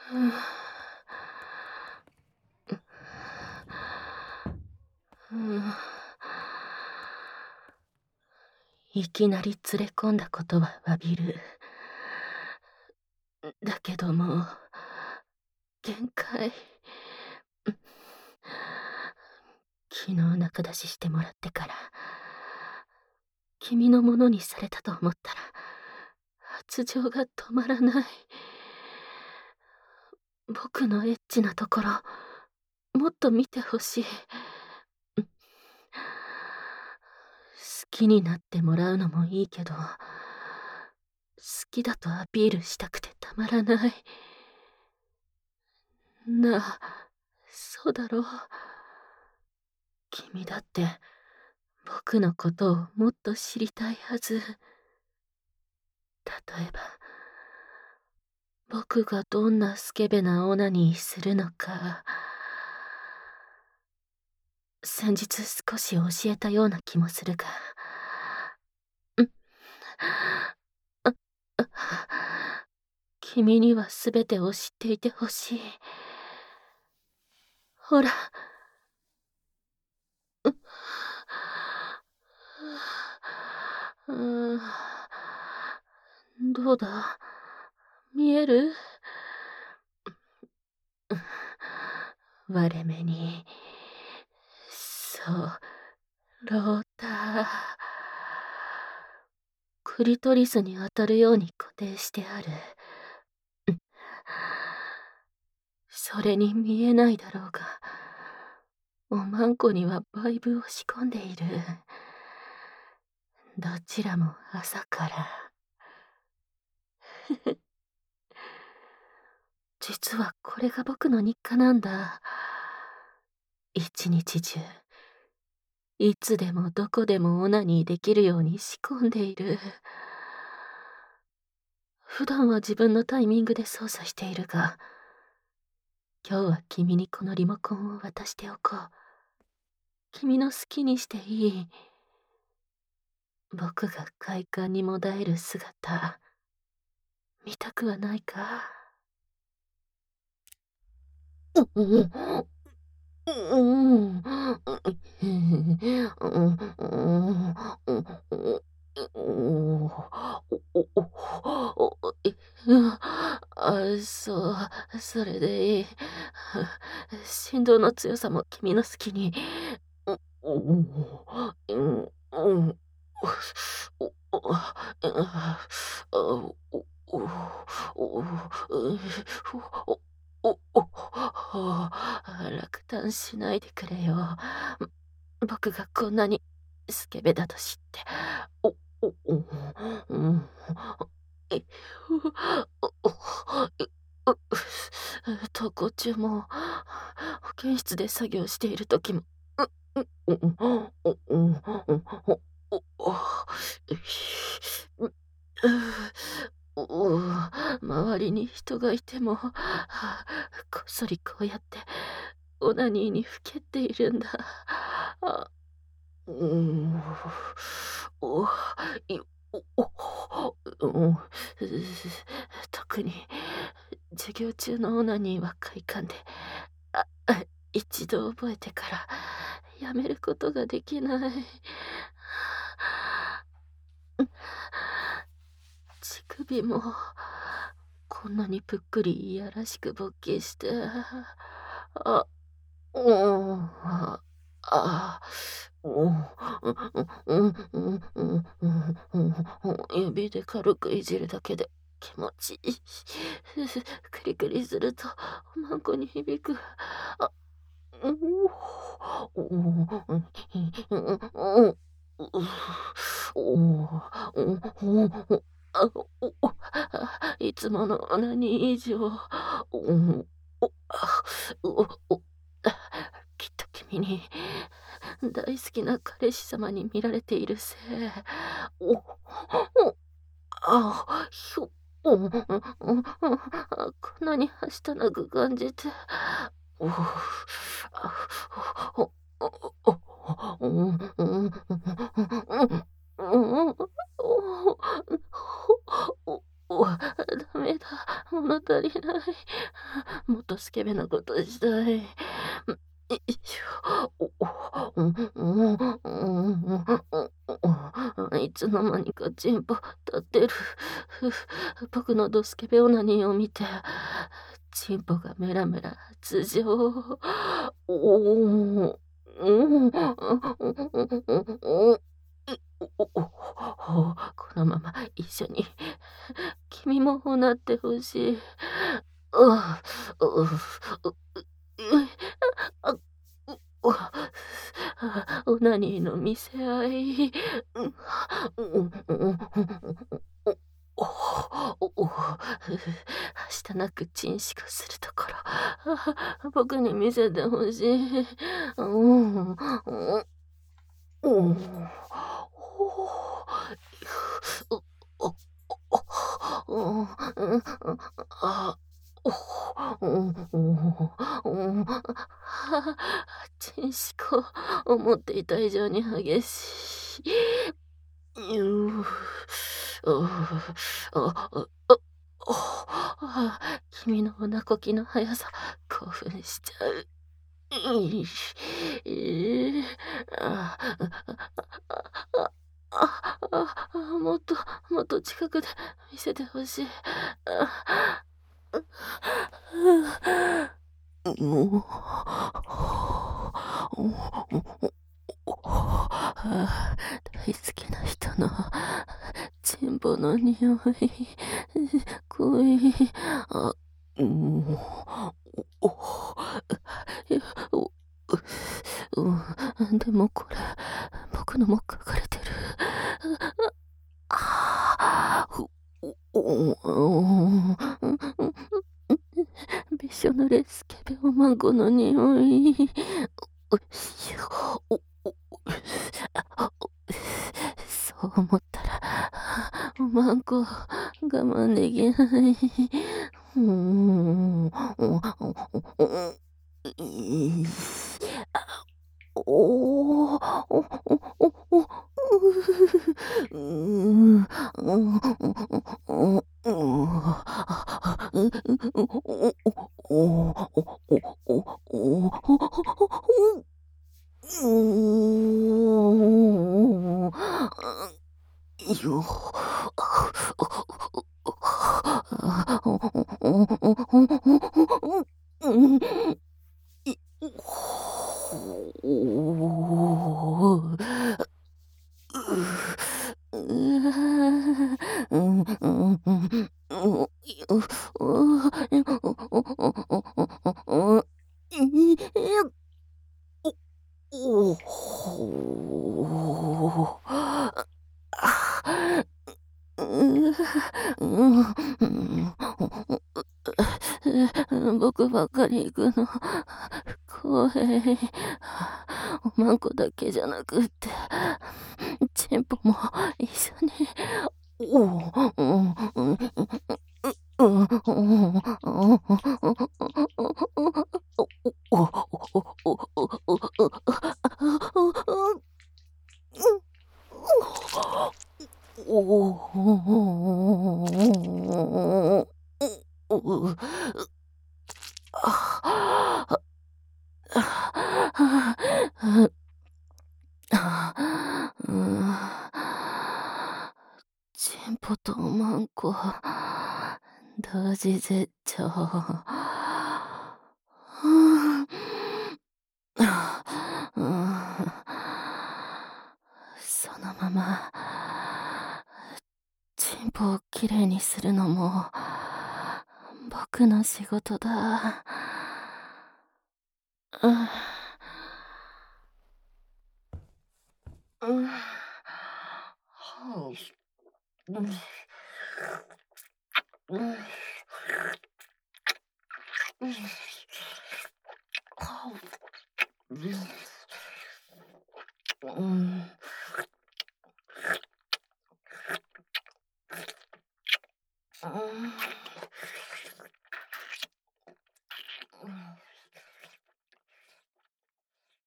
いきなり連れ込んだことは詫びる。だけどもう、限界。昨日仲出ししてもらってから、君のものにされたと思ったら、発情が止まらない。僕のエッチなところ、もっと見てほしい。好きになってもらうのもいいけど、好きだとアピールしたくてたまらない。なあ、そうだろう。君だって、僕のことをもっと知りたいはず。例えば、僕がどんなスケベなオナニーするのか、先日少し教えたような気もするが。あ君にはすべてを知っていてほしい。ほら。どうだ、見える？割れ目に、そう、ローター。クリトリスに当たるように固定してある。それに見えないだろうが、おまんこにはバイブを仕込んでいる。どちらも朝から。実はこれが僕の日課なんだ。一日中、いつでもどこでもオナニーできるように仕込んでいる。普段は自分のタイミングで操作しているが、今日は君にこのリモコンを渡しておこう。君の好きにしていい。僕が快感にもだえる姿、見たくはないか？そう、それでいい。振動の強さも君の好きに。落胆しないでくれよ。僕がこんなにスケベだと知って。お、お、お、うん、え、お、お、え、う、登校中も、保健室で作業している時も、周りに人がいても、こっそりこうやってオナニーにふけっているんだ。あ、うーん、お、い特に授業中のオナニーは快感で、一度覚えてからやめることができない。乳首もこんなにぷっくりいやらしく勃起して、あ、うん、あ、うん、指で軽くいじるだけで気持ちいい。クリクリするとおまんこに響く。あ、うん、いつもの何以上、きっと君に大好きな彼氏様に見られているせい。お、お、ひょ、こんなにはしたなく感じて。お、お、 ダメだ。物足りない。もっとスケベなことしたい。よいしょ。いつの間にかチンポ立ってる。僕のドスケベオナニーを見て、チンポがメラメラ頭上。おお。このまま一緒に君もなってほしい。ううううあ、うオナニーの見せ合い。はしたなくチンシコするところ、僕に見せてほしい。チンシコ、思っていた以上に激しい。う君のおなこきの速さ、興奮しちゃう。いええ、あもっともっと近くで見せてほしい。もう、大好きな人のチンポの匂い、恋、あ、もう、おおでもこれ、僕のも書かれてる。ああ、びしょ濡れスケベおまんこの匂い。そう思ったら、おまんこ、我慢できない。うーん。おお、よ。僕ばっかり行くの、怖い。おまんこだけじゃなくって、チンポも一緒に。チンポとおまんこ、同時絶頂。そのまま、チンポをきれいにするのも、僕の仕事だ。